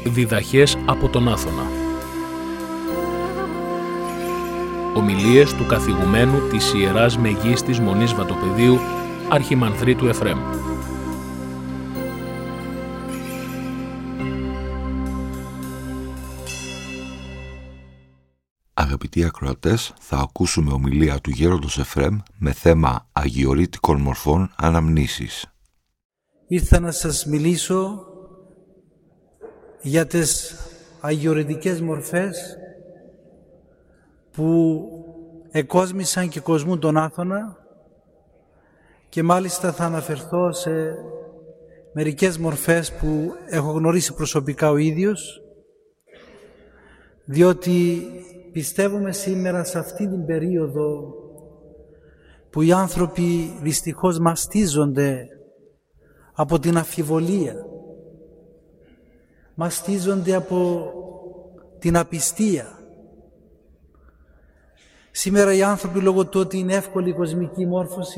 Διδαχές από τον Άθωνα. Ομιλίες του καθηγουμένου της Ιεράς Μεγίστης Μονής Βατοπεδίου, Αρχιμανδρίτου Εφραίμ. Αγαπητοί ακροατές, θα ακούσουμε ομιλία του Γέροντος Εφραίμ με θέμα αγιορείτικων μορφών αναμνήσεις. Ήρθα να σας μιλήσω για τις αγιορειτικές μορφές που εκόσμησαν και κοσμούν τον Άθωνα, και μάλιστα θα αναφερθώ σε μερικές μορφές που έχω γνωρίσει προσωπικά ο ίδιος, διότι πιστεύουμε σήμερα σε αυτή την περίοδο που οι άνθρωποι δυστυχώς μαστίζονται από την αμφιβολία, μαστίζονται από την απιστία. Σήμερα οι άνθρωποι, λόγω του ότι είναι εύκολη η κοσμική μόρφωση,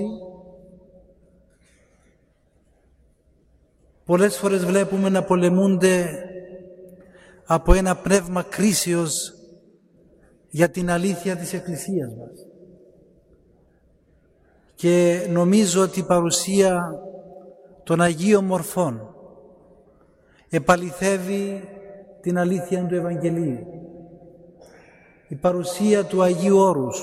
πολλές φορές βλέπουμε να πολεμούνται από ένα πνεύμα κρίσεως για την αλήθεια της Εκκλησίας μας. Και νομίζω ότι η παρουσία των Αγίων Μορφών επαληθεύει την αλήθεια του Ευαγγελίου. Η παρουσία του Αγίου Όρους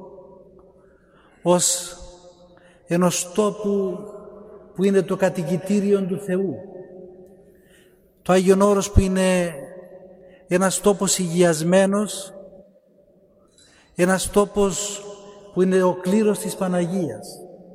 ως ενός τόπου που είναι το κατοικητήριο του Θεού. Το Άγιον Όρος που είναι ένας τόπος υγιασμένος, ένας τόπος που είναι ο κλήρος της Παναγίας.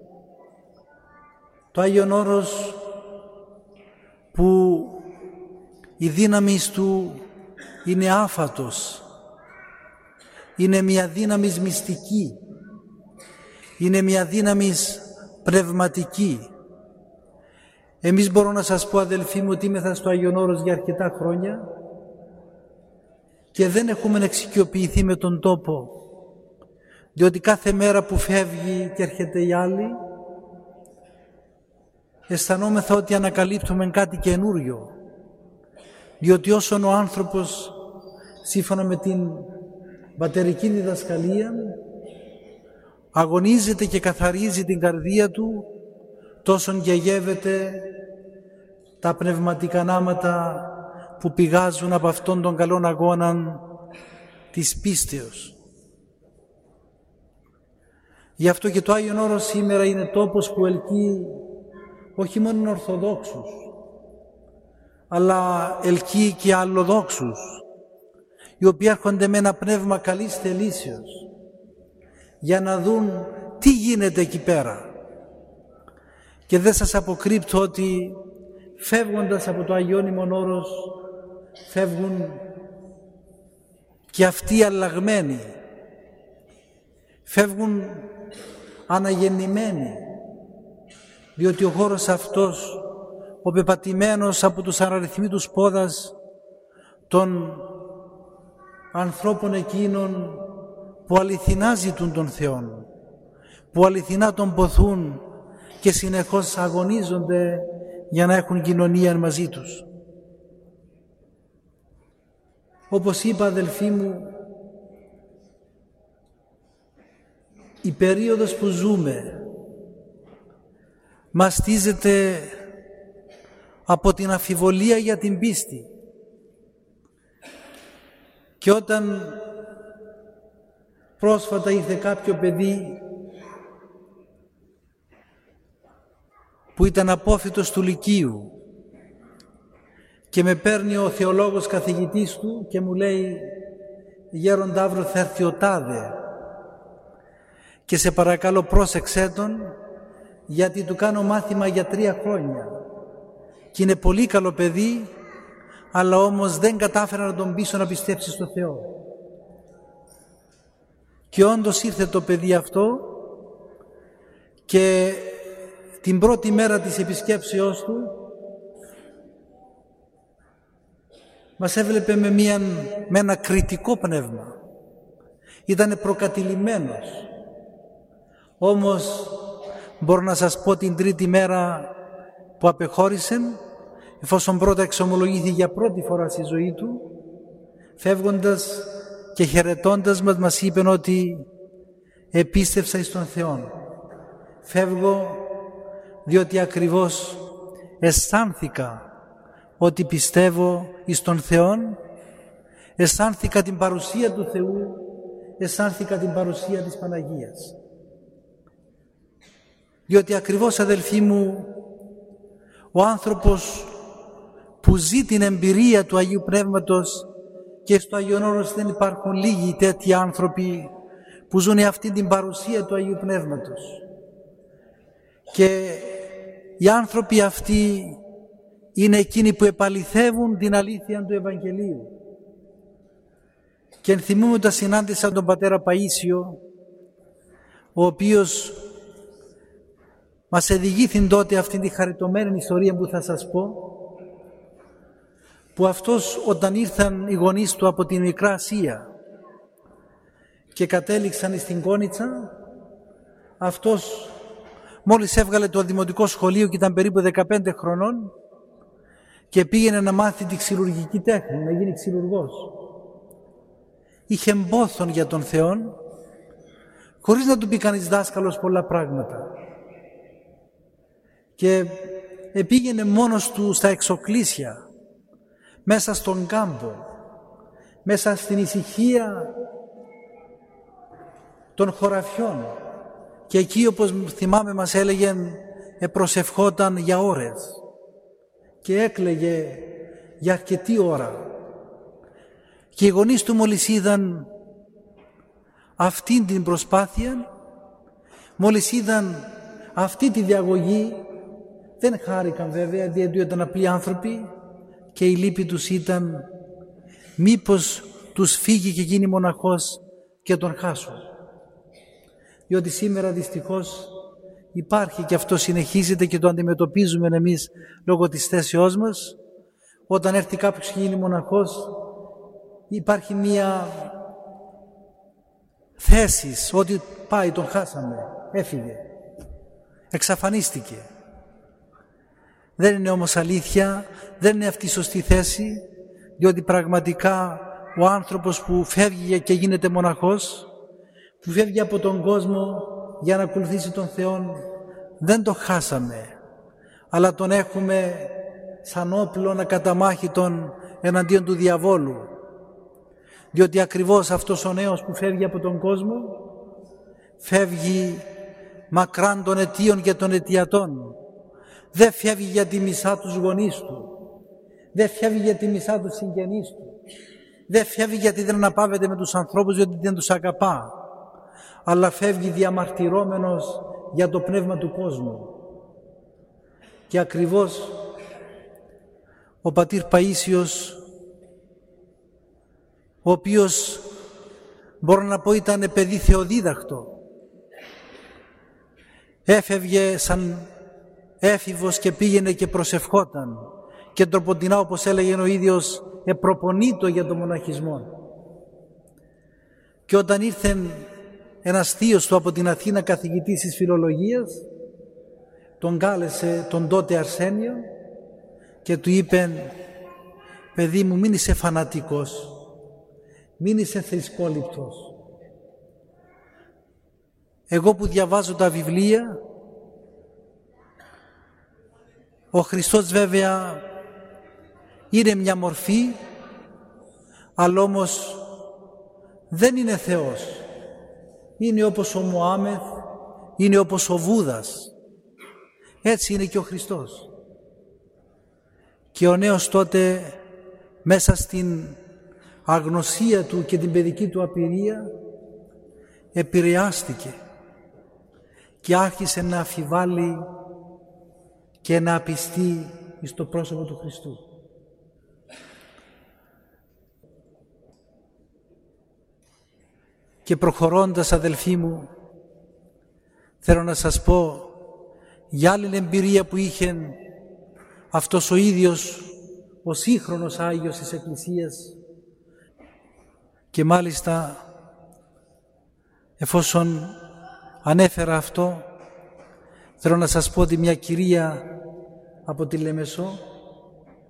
Το Άγιον Όρος που η δύναμη του είναι άφατος, είναι μια δύναμη μυστική, είναι μια δύναμη πνευματική. Εμείς μπορώ να σας πω, αδελφοί μου, ότι είμεθα στο Άγιον Όρος για αρκετά χρόνια και δεν έχουμε εξοικειοποιηθεί με τον τόπο, διότι κάθε μέρα που φεύγει και έρχεται η άλλη, αισθανόμεθα ότι ανακαλύπτουμε κάτι καινούριο, διότι όσον ο άνθρωπος, σύμφωνα με την πατερική διδασκαλία, αγωνίζεται και καθαρίζει την καρδία του, τόσον γεγεύεται τα πνευματικά νάματα που πηγάζουν από αυτόν τον καλόν αγώνα της πίστεως. Γι' αυτό και το Άγιον Όρος σήμερα είναι τόπος που ελκύει όχι μόνο Ορθοδόξους, αλλά ελκύει και αλλοδόξους, οι οποίοι έρχονται με ένα πνεύμα καλής θελήσεως για να δουν τι γίνεται εκεί πέρα. Και δεν σας αποκρύπτω ότι φεύγοντας από το Αγιώνυμον Όρος φεύγουν και αυτοί αλλαγμένοι, φεύγουν αναγεννημένοι, διότι ο χώρος αυτός, ο πεπατημένος από τους αναριθμήτους πόδας των ανθρώπων εκείνων που αληθινά ζητούν τον Θεόν, που αληθινά τον ποθούν και συνεχώς αγωνίζονται για να έχουν κοινωνία μαζί τους. Όπως είπα, αδελφοί μου, η περίοδος που ζούμε μαστίζεται από την αμφιβολία για την πίστη. Και όταν πρόσφατα ήρθε κάποιο παιδί που ήταν απόφοιτος του Λυκείου και με παίρνει ο θεολόγος καθηγητής του και μου λέει, γέροντα, αύριο θα έρθει ο τάδε και σε παρακαλώ πρόσεξέ τον, γιατί του κάνω μάθημα για 3 χρόνια και είναι πολύ καλό παιδί, αλλά όμως δεν κατάφερα να τον πείσω να πιστέψει στο Θεό. Και όντως ήρθε το παιδί αυτό και την πρώτη μέρα της επισκέψεώς του μας έβλεπε με ένα κριτικό πνεύμα. Ήτανε προκατηλημένος. Όμως μπορώ να σας πω, την τρίτη μέρα που απεχώρησε εφόσον πρώτα εξομολογήθηκε για πρώτη φορά στη ζωή του, φεύγοντας και χαιρετώντας μας είπε ότι επίστευσα εις τον Θεόν. Φεύγω διότι ακριβώς αισθάνθηκα ότι πιστεύω εις τον Θεόν, αισθάνθηκα την παρουσία του Θεού, αισθάνθηκα την παρουσία της Παναγίας. Διότι ακριβώς, αδελφοί μου, ο άνθρωπος που ζει την εμπειρία του Αγίου Πνεύματος, και στο Άγιον Όρος δεν υπάρχουν λίγοι τέτοιοι άνθρωποι που ζουν αυτή την παρουσία του Αγίου Πνεύματος. Και οι άνθρωποι αυτοί είναι εκείνοι που επαληθεύουν την αλήθεια του Ευαγγελίου. Και ενθυμούμε όταν συνάντησα τον πατέρα Παΐσιο, ο οποίος μας εδηγήθην τότε αυτήν τη χαριτωμένη ιστορία που θα σας πω, που αυτός όταν ήρθαν οι γονείς του από την Μικρά Ασία και κατέληξαν στην Κόνιτσα, αυτός μόλις έβγαλε το δημοτικό σχολείο και ήταν περίπου 15 χρονών και πήγαινε να μάθει τη ξυλουργική τέχνη, να γίνει ξυλουργός. Είχε μπόθον για τον Θεό, χωρίς να του πει κανείς δάσκαλος πολλά πράγματα. Και πήγαινε μόνος του στα εξοκλήσια, μέσα στον κάμπο, μέσα στην ησυχία των χωραφιών. Και εκεί, όπως θυμάμαι, μας έλεγεν, προσευχόταν για ώρες και έκλαιγε για αρκετή ώρα. Και οι γονείς του μόλις είδαν αυτή την προσπάθεια, μόλις είδαν αυτή τη διαγωγή, δεν χάρηκαν βέβαια, διότι ήταν απλοί άνθρωποι, και η λύπη τους ήταν μήπως τους φύγει και γίνει μοναχός και τον χάσουν. Διότι σήμερα δυστυχώς υπάρχει και αυτό συνεχίζεται και το αντιμετωπίζουμε εμείς λόγω της θέσεώς μας. Όταν έρθει κάποιος και γίνει μοναχός, υπάρχει μία θέση ότι πάει, τον χάσαμε, έφυγε, εξαφανίστηκε. Δεν είναι όμως αλήθεια, δεν είναι αυτή η σωστή θέση, διότι πραγματικά ο άνθρωπος που φεύγει και γίνεται μοναχός, που φεύγει από τον κόσμο για να ακολουθήσει τον Θεό, δεν το χάσαμε, αλλά τον έχουμε σαν όπλο ακαταμάχητον εναντίον του διαβόλου. Διότι ακριβώς αυτός ο νέος που φεύγει από τον κόσμο, φεύγει μακράν των αιτίων και των αιτιατών. Δεν φεύγει για τη μισά τους γονείς του, δεν φεύγει για τη μισά τους συγγενείς του, δεν φεύγει γιατί δεν αναπαύεται με τους ανθρώπους διότι δεν τους αγαπά, αλλά φεύγει διαμαρτυρόμενος για το πνεύμα του κόσμου. Και ακριβώς ο πατήρ Παΐσιος, ο οποίος μπορώ να πω ήταν παιδί θεοδίδακτο, έφευγε σαν έφηβος και πήγαινε και προσευχόταν και τροποντινά, όπως έλεγε ο ίδιος, προπονείτο για τον μοναχισμό. Και όταν ήρθε ένας θείος του από την Αθήνα, καθηγητής της φιλολογίας, τον κάλεσε τον τότε Αρσένιο και του είπε, παιδί μου, μην είσαι φανατικός, μην είσαι θρησκόληπτος. Εγώ που διαβάζω τα βιβλία, ο Χριστός βέβαια είναι μια μορφή, αλλά όμως δεν είναι Θεός. Είναι όπως ο Μωάμεθ, είναι όπως ο Βούδας. Έτσι είναι και ο Χριστός. Και ο νέος τότε μέσα στην αγνωσία του και την παιδική του απειρία επηρεάστηκε και άρχισε να αμφιβάλλει και να απιστεί στο πρόσωπο του Χριστού. Και προχωρώντας, αδελφοί μου, θέλω να σας πω για άλλη εμπειρία που είχε αυτός ο ίδιος ο σύγχρονος Άγιος της Εκκλησίας. Και μάλιστα, εφόσον ανέφερα αυτό, θέλω να σας πω ότι μια κυρία από τη Λεμεσό,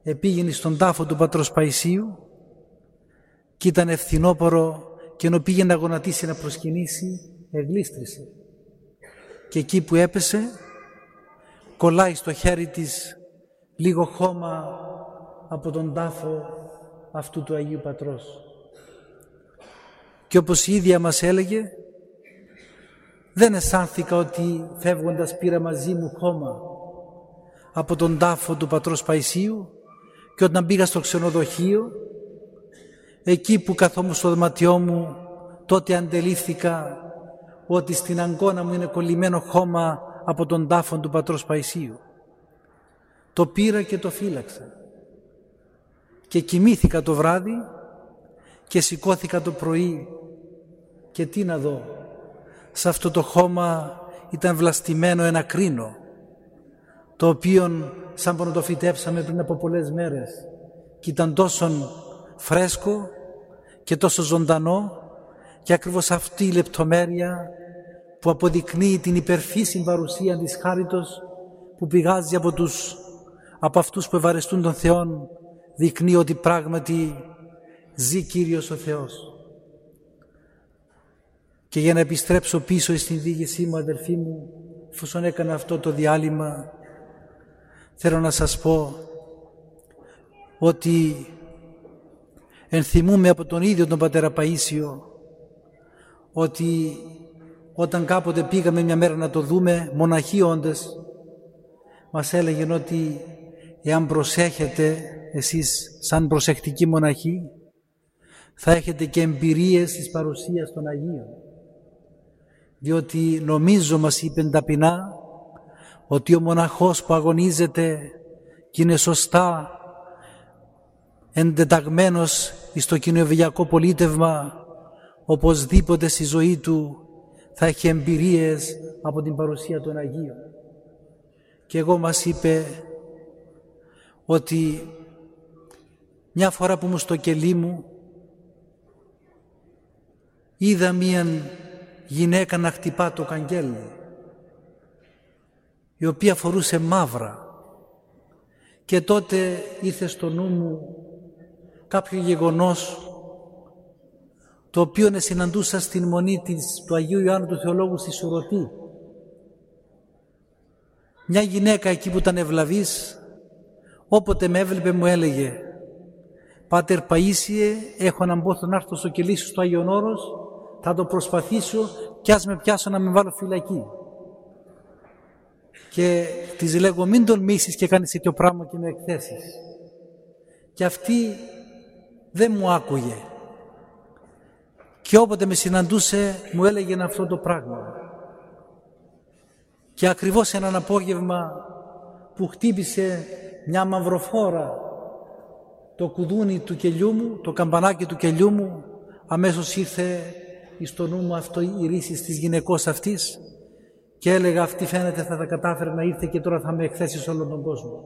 επήγαινε στον τάφο του πατρός Παϊσίου και ήταν ευθυνόπορο και ενώ πήγε να γονατίσει να προσκυνήσει, εγλίστρισε. Και εκεί που έπεσε, κολλάει στο χέρι της λίγο χώμα από τον τάφο αυτού του Αγίου Πατρός. Και όπως η ίδια μας έλεγε, δεν αισθάνθηκα ότι φεύγοντας πήρα μαζί μου χώμα από τον τάφο του πατρός Παϊσίου, και όταν πήγα στο ξενοδοχείο, εκεί που καθόμουν στο δωματιό μου, τότε αντελήφθηκα ότι στην αγκώνα μου είναι κολλημένο χώμα από τον τάφο του πατρός Παϊσίου. Το πήρα και το φύλαξα και κοιμήθηκα το βράδυ και σηκώθηκα το πρωί και τι να δω, σε αυτό το χώμα ήταν βλαστημένο ένα κρίνο, το οποίο σαν που να το φυτέψαμε πριν από πολλές μέρες και ήταν τόσο φρέσκο και τόσο ζωντανό, και ακριβώς αυτή η λεπτομέρεια που αποδεικνύει την υπερφύσιν παρουσία της χάριτος που πηγάζει από αυτούς που ευαρεστούν τον Θεόν, δεικνύει ότι πράγματι ζει Κύριος ο Θεός. Και για να επιστρέψω πίσω στην διήγησή μου, αδελφοί μου, εφόσον έκανα αυτό το διάλειμμα, θέλω να σας πω ότι ενθυμούμε από τον ίδιο τον πατέρα Παΐσιο ότι όταν κάποτε πήγαμε μια μέρα να το δούμε, μοναχοί όντες, μας έλεγαν ότι εάν προσέχετε εσείς σαν προσεκτικοί μοναχοί, θα έχετε και εμπειρίες της παρουσίας των Αγίων. Διότι νομίζω, μας είπε ταπεινά, ότι ο μοναχός που αγωνίζεται και είναι σωστά εντεταγμένος στο κοινοβουλιακό πολίτευμα, οπωσδήποτε στη ζωή του θα έχει εμπειρίες από την παρουσία των Αγίων. Και εγώ μας είπε ότι μια φορά που ήμουν στο κελί μου, είδα μία γυναίκα να χτυπά το καγγέλι, η οποία φορούσε μαύρα, και τότε ήρθε στο νου μου κάποιο γεγονός το οποίο συναντούσα στην μονή του Αγίου Ιωάννου του Θεολόγου στη Σουρωτή. Μια γυναίκα εκεί που ήταν ευλαβής, όποτε με έβλεπε μου έλεγε «Πάτερ Παΐσιε, έχω έναν πόθο να έρθω στο κελί σου στο Άγιον Όρος, θα το προσπαθήσω κι ας με πιάσω να με βάλω φυλακή». Και της λέγω «Μην τολμήσεις και κάνεις τέτοιο πράγμα και με εκθέσεις». Και αυτή δεν μου άκουγε. Και όποτε με συναντούσε μου έλεγε αυτό το πράγμα. Και ακριβώς έναν απόγευμα που χτύπησε μια μαυροφόρα το κουδούνι του κελιού μου, το καμπανάκι του κελιού μου, αμέσως ήρθε στο νου μου αυτό, η ρίση της γυναικός αυτής, και έλεγα αυτή φαίνεται θα τα κατάφερε να ήρθε και τώρα θα με εκθέσει σε όλον τον κόσμο.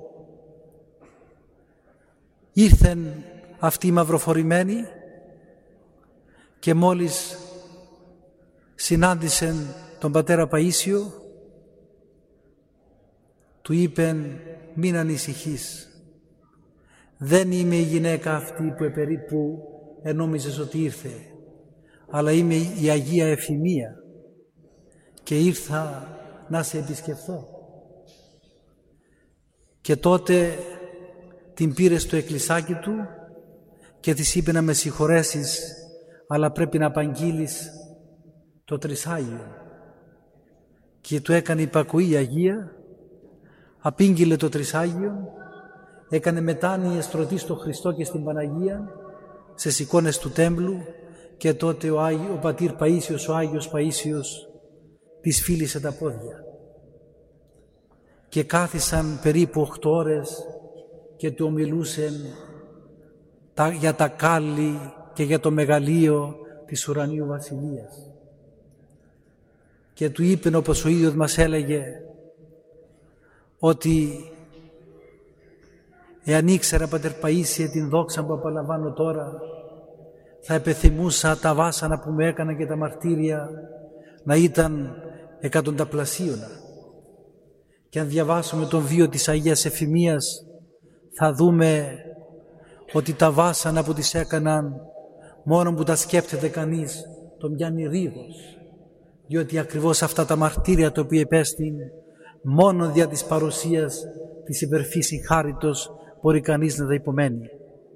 Ήρθεν αυτή η μαυροφορημένη και μόλις συνάντησεν τον πατέρα Παΐσιο, του είπεν «Μην ανησυχείς, δεν είμαι η γυναίκα αυτή που ενόμιζες ότι ήρθε, αλλά είμαι η Αγία Εφημία και ήρθα να σε επισκεφθώ». Και τότε την πήρε στο εκκλησάκι του και της είπε «Να με συγχωρέσεις, αλλά πρέπει να απαγγείλεις το Τρισάγιο». Και του έκανε υπακοή η Αγία, απήγγειλε το Τρισάγιο, έκανε μετάνοια στρωτή στο Χριστό και στην Παναγία, σε εικόνες του τέμπλου, και τότε ο πατήρ Παΐσιος, ο Άγιος Παΐσιος, της φίλησε τα πόδια. Και κάθισαν περίπου 8 ώρες και του ομιλούσαν για τα κάλλη και για το μεγαλείο της ουρανίου βασιλείας. Και του είπεν, όπως ο ίδιος μας έλεγε, ότι εάν ήξερα, πατέρ Παΐσιε, την δόξα που απολαμβάνω τώρα, θα επιθυμούσα τα βάσανα που με έκανα και τα μαρτύρια να ήταν εκατονταπλασίωνα. Και αν διαβάσουμε τον βίο της Αγίας Εφημίας, θα δούμε ότι τα βάσανα που τις έκαναν, μόνο που τα σκέπτεται κανείς, τον πιάνει ρίγος, διότι ακριβώς αυτά τα μαρτύρια τα οποία υπέστη, μόνο δια της παρουσίας της υπερφύσης χάριτος μπορεί κανείς να τα υπομένει.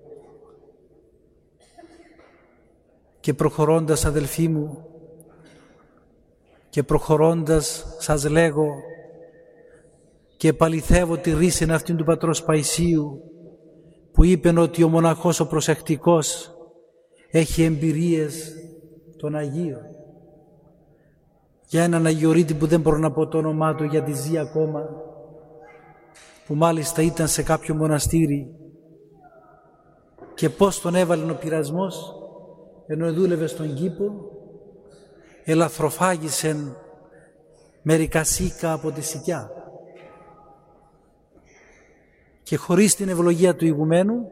Και προχωρώντας, αδελφοί μου, και προχωρώντας σας λέγω και επαληθεύω τη ρίση αυτήν του πατρός Παϊσίου, που είπεν ότι ο μοναχός ο προσεκτικός έχει εμπειρίες των Αγίων. Για έναν Αγιορείτη που δεν μπορώ να πω το όνομά του γιατί ζει ακόμα, που μάλιστα ήταν σε κάποιο μοναστήρι, και πώς τον έβαλε ο πειρασμός, ενώ δούλευε στον κήπο, ελαθροφάγησεν μερικά σίκα από τη σικιά. Και χωρίς την ευλογία του ηγουμένου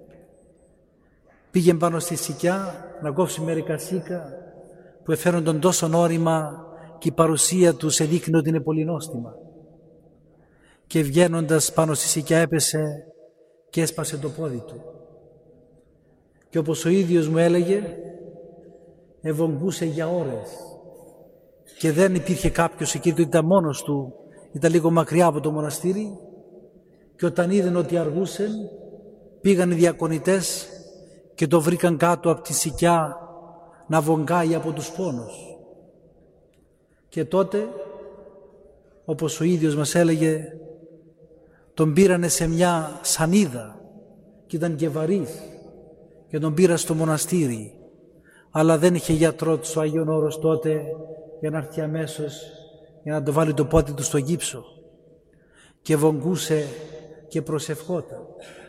πήγε πάνω στη σικιά να κόψει μερικά σίκα που εφέρονταν τόσο όρημα και η παρουσία του σε δείχνει ότι είναι πολύ νόστιμα. Και βγαίνοντας πάνω στη σικιά έπεσε και έσπασε το πόδι του. Και όπως ο ίδιος μου έλεγε, ευογγούσε για ώρες και δεν υπήρχε κάποιος εκεί, του ήταν μόνος του, ήταν λίγο μακριά από το μοναστήρι, και όταν είδαν ότι αργούσαν, πήγαν οι διακονητές και το βρήκαν κάτω από τη σικιά να βογγάει από τους πόνους. Και τότε, όπως ο ίδιος μας έλεγε, τον πήρανε σε μια σανίδα και ήταν και βαρύς και τον πήρα στο μοναστήρι, αλλά δεν είχε γιατρό του ο Άγιον Όρος τότε για να έρθει αμέσως για να το βάλει το πόδι του στο γύψο, και βογγούσε και προσευχόταν.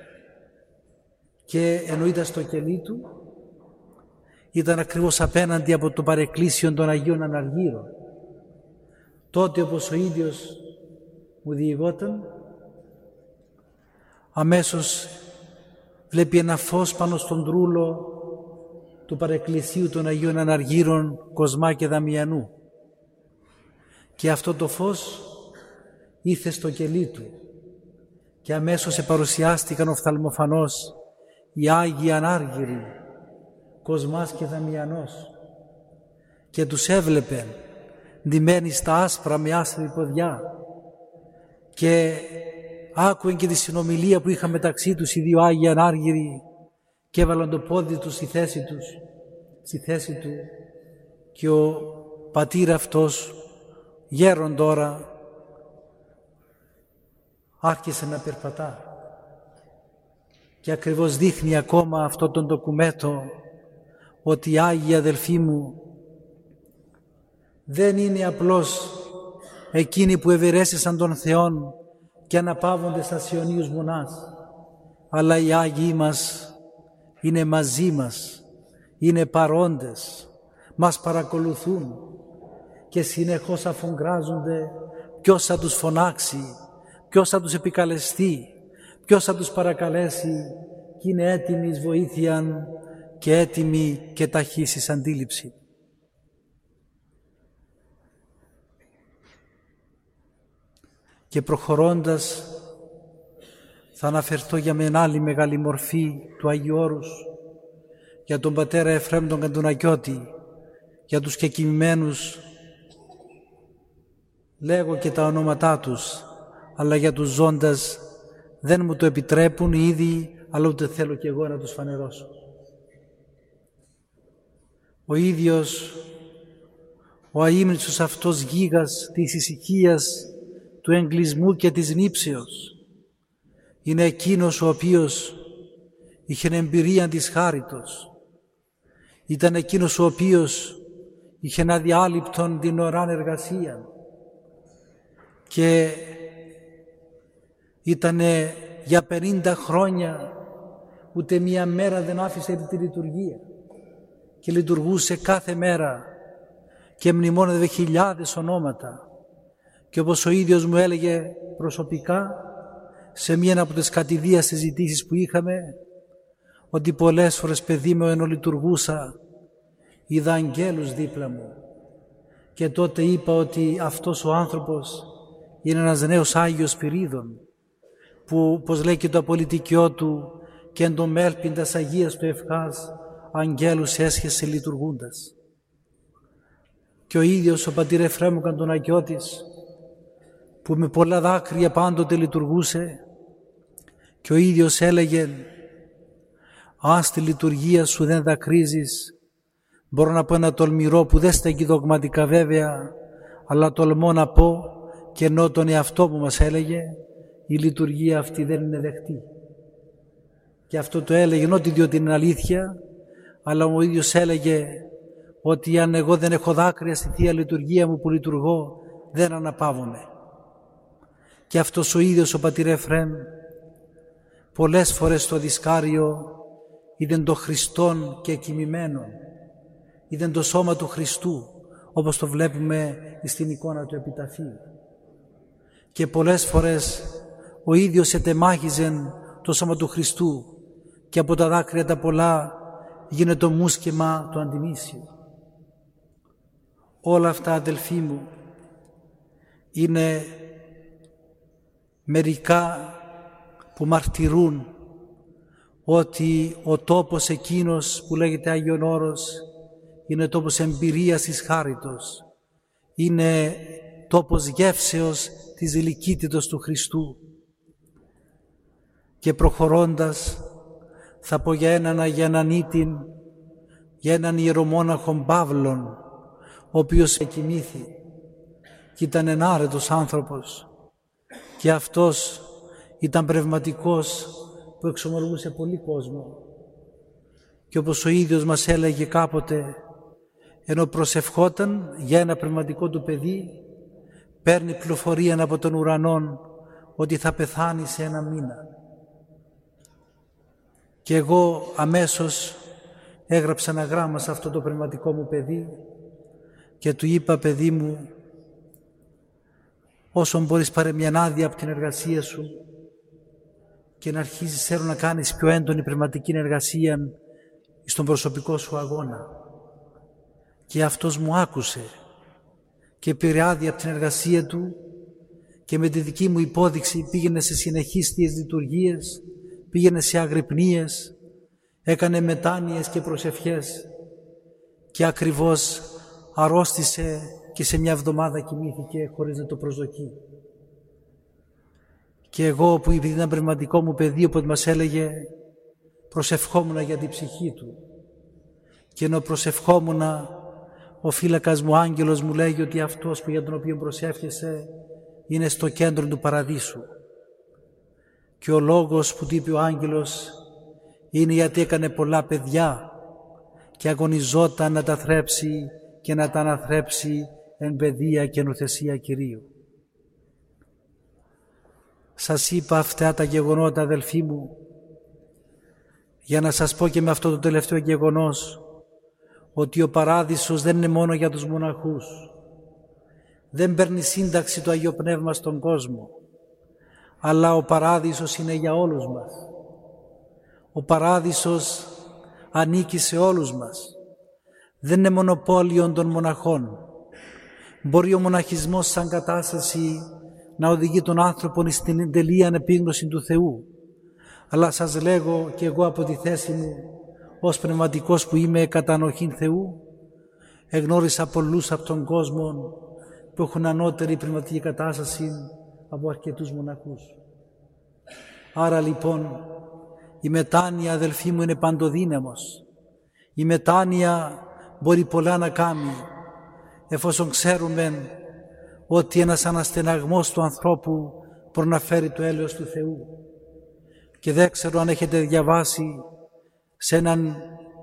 Και ενώ ήταν στο κελί του, ήταν ακριβώς απέναντι από το παρεκκλήσιον των Αγίων Αναργύρων. Τότε, όπως ο ίδιος μου διηγόταν, αμέσως βλέπει ένα φως πάνω στον τρούλο του παρεκκλησίου των Αγίων Αναργύρων Κοσμά και Δαμιανού, και αυτό το φως ήρθε στο κελί του και αμέσως επαρουσιάστηκαν οφθαλμοφανώς οι Άγιοι Ανάργυροι Κοσμάς και Δαμιανός, και τους έβλεπε ντυμένοι στα άσπρα με άσπρη ποδιά, και άκουεν και τη συνομιλία που είχαν μεταξύ τους οι δύο Άγιοι Ανάργυροι και έβαλαν το πόδι τους στη θέση του, και ο πατήρ αυτός, γέρον τώρα, άρχισε να περπατά. Και ακριβώς δείχνει ακόμα αυτό τον ντοκουμέντο ότι οι Άγιοι αδελφοί μου δεν είναι απλώς εκείνοι που ευερέστησαν τον Θεόν και αναπαύονται στα Ιωνίους μονάς, αλλά οι Άγιοι μας είναι μαζί μας, είναι παρόντες, μας παρακολουθούν και συνεχώς αφογκράζονται ποιος θα τους φωνάξει, ποιος θα τους επικαλεστεί, ποιος θα τους παρακαλέσει, και είναι έτοιμοι εις βοήθειαν και έτοιμοι και ταχύς εις αντίληψη. Και προχωρώντας θα αναφερθώ για μια άλλη μεγάλη μορφή του Αγίου Όρους, για τον πατέρα Εφραίμ τον Καντουνακιώτη, για τους κεκοιμημένους λέγω και τα ονόματά τους, αλλά για τους ζώντας δεν μου το επιτρέπουν ήδη, αλλά ούτε θέλω και εγώ να τους φανερώσω. Ο ίδιος ο αείμνηστος αυτός γίγας της ησυχίας, του εγκλισμού και της νύψεως είναι εκείνος ο οποίος είχε εμπειρία της χάριτος. Ήταν εκείνος ο οποίος είχε ένα διάλειπτον την ωράν εργασία και ήτανε για 50 χρόνια ούτε μία μέρα δεν άφησε τη λειτουργία και λειτουργούσε κάθε μέρα και μνημόνευε χιλιάδες ονόματα. Και όπως ο ίδιος μου έλεγε προσωπικά σε μία από τις κατηδίες συζητήσεις που είχαμε, ότι πολλές φορές παιδί μου ενώ λειτουργούσα είδα αγγέλους δίπλα μου και τότε είπα ότι αυτός ο άνθρωπος είναι ένας νέος Άγιος Πυρίδων που, πως λέει και το απολυτικιό του, και εν το μέλπιντας Αγίας του ευχάς, αγγέλους έσχεσε λειτουργούντας. Και ο ίδιος ο πατήρ Εφραίμ ο Καντονακιώτης, που με πολλά δάκρυα πάντοτε λειτουργούσε, και ο ίδιος έλεγε, αν στη λειτουργία σου δεν δακρύζεις, μπορώ να πω ένα τολμηρό που δεν στέκει δογματικά βέβαια, αλλά τολμώ να πω, και ενώ τον εαυτό που μας έλεγε, η λειτουργία αυτή δεν είναι δεχτή. Και αυτό το έλεγε όχι διότι είναι αλήθεια, αλλά ο ίδιος έλεγε ότι αν εγώ δεν έχω δάκρυα στη Θεία Λειτουργία μου που λειτουργώ, δεν αναπαύομαι. Και αυτός ο ίδιος ο πατήρ Εφραίμ πολλές φορές στο δισκάριο είδεν το Χριστόν και κοιμημένον, είδεν το σώμα του Χριστού, όπως το βλέπουμε στην εικόνα του επιταφείου. Και πολλές φορές ο ίδιος ετεμάχιζεν το σώμα του Χριστού και από τα δάκρυα τα πολλά γίνεται το μουσκεμα το αντιμήσιο. Όλα αυτά, αδελφοί μου, είναι μερικά που μαρτυρούν ότι ο τόπος εκείνος που λέγεται Άγιον Όρος είναι τόπος εμπειρίας της χάριτος, είναι τόπος γεύσεως της ηλικίτητος του Χριστού. Και προχωρώντας θα πω για έναν ήτην, για έναν ιερομόναχον Παύλον, ο οποίος εκοιμήθη και ήταν ενάρετος άνθρωπος, και αυτός ήταν πνευματικός που εξομολογούσε πολύ κόσμο. Και όπως ο ίδιος μας έλεγε κάποτε, ενώ προσευχόταν για ένα πνευματικό του παιδί, παίρνει πληροφορία από τον ουρανόν ότι θα πεθάνει σε ένα μήνα. Και εγώ αμέσως έγραψα ένα γράμμα σε αυτό το πνευματικό μου παιδί και του είπα, παιδί μου, όσον μπορείς πάρε μια άδεια από την εργασία σου και να αρχίσεις θέλω να κάνεις πιο έντονη πνευματική εργασία στον προσωπικό σου αγώνα. Και αυτός μου άκουσε και πήρε άδεια από την εργασία του και με τη δική μου υπόδειξη πήγαινε σε συνεχείς θείες λειτουργίες, πήγαινε σε αγρυπνίες, έκανε μετάνοιες και προσευχές και ακριβώς αρρώστησε και σε μια εβδομάδα κοιμήθηκε χωρίς να το προσδοκεί. Και εγώ που επειδή ήταν πνευματικό μου παιδί, όποτε μας έλεγε, προσευχόμουν για την ψυχή του. Και ενώ προσευχόμουν, ο φύλακας μου άγγελος μου λέγει ότι αυτός που για τον οποίο προσεύχεσαι είναι στο κέντρο του παραδείσου. Και ο λόγος που του είπε ο άγγελος είναι γιατί έκανε πολλά παιδιά και αγωνιζόταν να τα θρέψει και να τα αναθρέψει εν παιδεία και νουθεσία Κυρίου. Σας είπα αυτά τα γεγονότα, αδελφοί μου, για να σας πω και με αυτό το τελευταίο γεγονός ότι ο παράδεισος δεν είναι μόνο για τους μοναχούς. Δεν παίρνει σύνταξη το Αγίο Πνεύμα στον κόσμο, αλλά ο παράδεισος είναι για όλους μας. Ο παράδεισος ανήκει σε όλους μας. Δεν είναι μονοπόλιο των μοναχών. Μπορεί ο μοναχισμός σαν κατάσταση να οδηγεί τον άνθρωπο στην τελεία ανεπίγνωση του Θεού. Αλλά σας λέγω και εγώ από τη θέση μου, ως πνευματικός που είμαι κατά ανοχήν Θεού, εγνώρισα πολλούς από τον κόσμο που έχουν ανώτερη πνευματική κατάσταση από αρκετούς μοναχούς. Άρα λοιπόν η μετάνοια, αδελφοί μου, είναι παντοδύναμος. Η μετάνοια μπορεί πολλά να κάνει, εφόσον ξέρουμε ότι ένας αναστεναγμός του ανθρώπου μπορεί να φέρει το έλεος του Θεού. Και δεν ξέρω αν έχετε διαβάσει σε έναν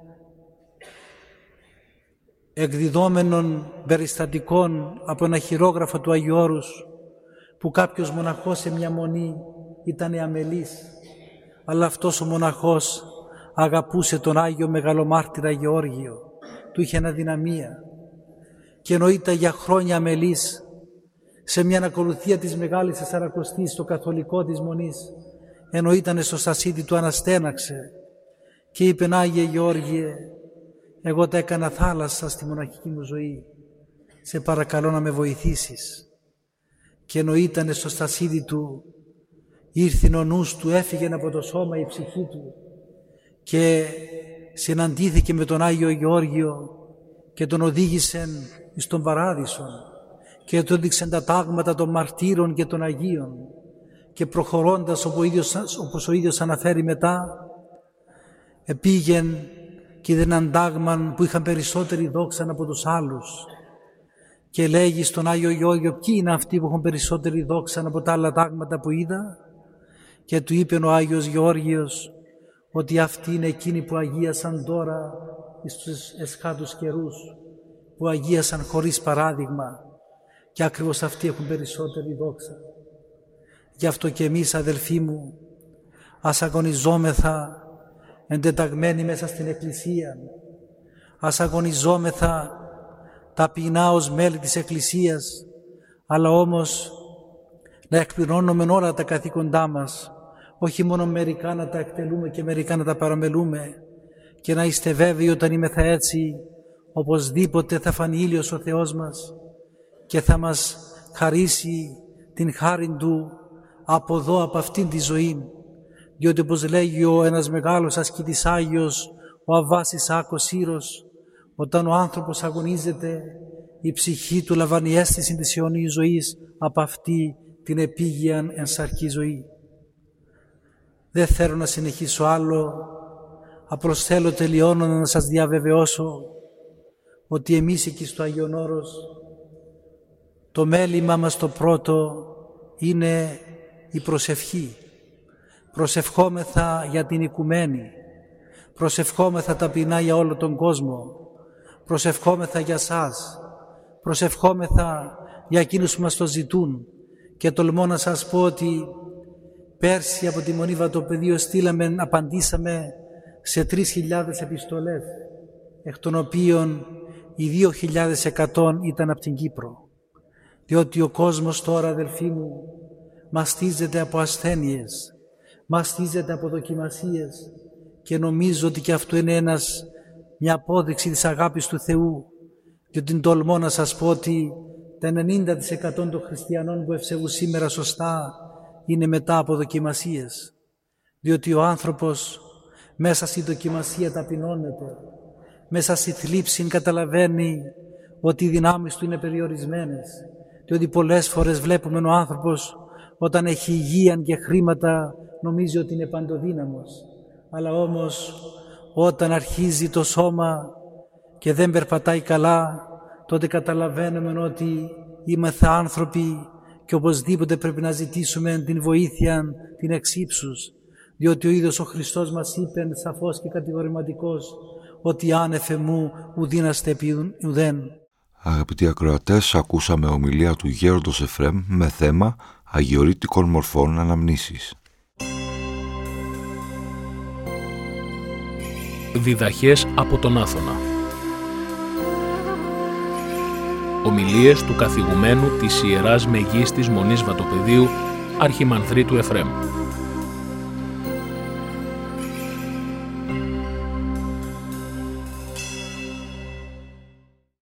εκδιδόμενων περιστατικών από ένα χειρόγραφο του Αγίου Όρους, που κάποιος μοναχός σε μια μονή ήταν αμελής, αλλά αυτός ο μοναχός αγαπούσε τον Άγιο Μεγαλομάρτυρα Γεώργιο, του είχε αδυναμία και ενώ ήταν για χρόνια αμελής, σε μια ακολουθία της Μεγάλης Τεσσαρακοστής στο καθολικό της μονής, ενώ ήταν στο στασίδι του, αναστέναξε και είπε, Άγιε Γεώργιε, εγώ τα έκανα θάλασσα στη μοναχική μου ζωή, σε παρακαλώ να με βοηθήσεις. Και ενώ ήταν στο στασίδι του, ήρθε ο νους του, έφυγε από το σώμα η ψυχή του και συναντήθηκε με τον Άγιο Γεώργιο και τον οδήγησε στον Παράδεισο και του έδειξε τα τάγματα των μαρτύρων και των Αγίων, και προχωρώντας όπως ο ίδιος αναφέρει μετά, επήγεν και είδε έναν τάγμα που είχαν περισσότερη δόξα από τους άλλους και λέγει στον Άγιο Γεώργιο ποιοι είναι αυτοί που έχουν περισσότερη δόξα από τα άλλα τάγματα που είδα, και του είπε ο Άγιος Γεώργιος ότι αυτοί είναι εκείνοι που αγίασαν τώρα στους εσχάτους καιρούς, που αγίασαν χωρίς παράδειγμα, και ακριβώς αυτοί έχουν περισσότερη δόξα. Γι' αυτό και εμείς, αδελφοί μου, ας αγωνιζόμεθα εντεταγμένοι μέσα στην Εκκλησία, ας αγωνιζόμεθα ταπεινά ως μέλη της Εκκλησίας, αλλά όμως να εκπληρώνουμε όλα τα καθήκοντά μας, όχι μόνο μερικά να τα εκτελούμε και μερικά να τα παραμελούμε, και να είστε βέβαιοι όταν είμεθα έτσι, οπωσδήποτε θα φανεί ήλιος ο Θεός μας και θα μας χαρίσει την χάρη Του από εδώ, από αυτήν τη ζωή. Διότι όπως λέγει ένας μεγάλος ασκητής Άγιος, ο Αββάς Ισαάκος Σύρος, όταν ο άνθρωπος αγωνίζεται, η ψυχή του λαμβάνει αίσθηση της αιωνίου ζωής από αυτή την επίγειαν ενσαρκή ζωή. Δεν θέλω να συνεχίσω άλλο, απλώς θέλω τελειώνοντας να σας διαβεβαιώσω ότι εμείς εκεί στο Άγιον Όρος το μέλημά μας το πρώτο είναι η προσευχή. Προσευχόμεθα για την οικουμένη, προσευχόμεθα ταπεινά για όλο τον κόσμο, προσευχόμεθα για σας, προσευχόμεθα για εκείνους που μας το ζητούν, και τολμώ να σας πω ότι πέρσι από τη Μονή Βατοπεδίου απαντήσαμε σε 3.000 επιστολές, εκ των οποίων οι 2.100 ήταν από την Κύπρο. Διότι ο κόσμος τώρα, αδελφοί μου, μαστίζεται από ασθένειες, μαστίζεται από δοκιμασίες, και νομίζω ότι και αυτό είναι μια απόδειξη της αγάπης του Θεού, διότι τολμώ να σας πω ότι τα 90% των χριστιανών που ευσεβούν σήμερα σωστά είναι μετά από δοκιμασίες, διότι ο άνθρωπος μέσα στη δοκιμασία ταπεινώνεται, μέσα στη θλίψη καταλαβαίνει ότι οι δυνάμεις του είναι περιορισμένες, διότι πολλές φορές βλέπουμε ο άνθρωπος όταν έχει υγεία και χρήματα νομίζει ότι είναι παντοδύναμος, αλλά όμως όταν αρχίζει το σώμα και δεν περπατάει καλά, τότε καταλαβαίνουμε ότι είμαστε άνθρωποι και οπωσδήποτε πρέπει να ζητήσουμε την βοήθεια την εξύψους, διότι ο ίδιος ο Χριστός μας είπε σαφώς και κατηγορηματικός ότι άνευ εμού ουδήναστε επί ουδέν. Αγαπητοί ακροατές, ακούσαμε ομιλία του Γέροντος Εφραίμ με θέμα αγιορείτικων μορφών αναμνήσεις. Διδαχές από τον Άθωνα. Ομιλίες του καθηγουμένου της Ιεράς Μεγίστης Μονής Βατοπεδίου Αρχιμανδρίτου Εφραίμ.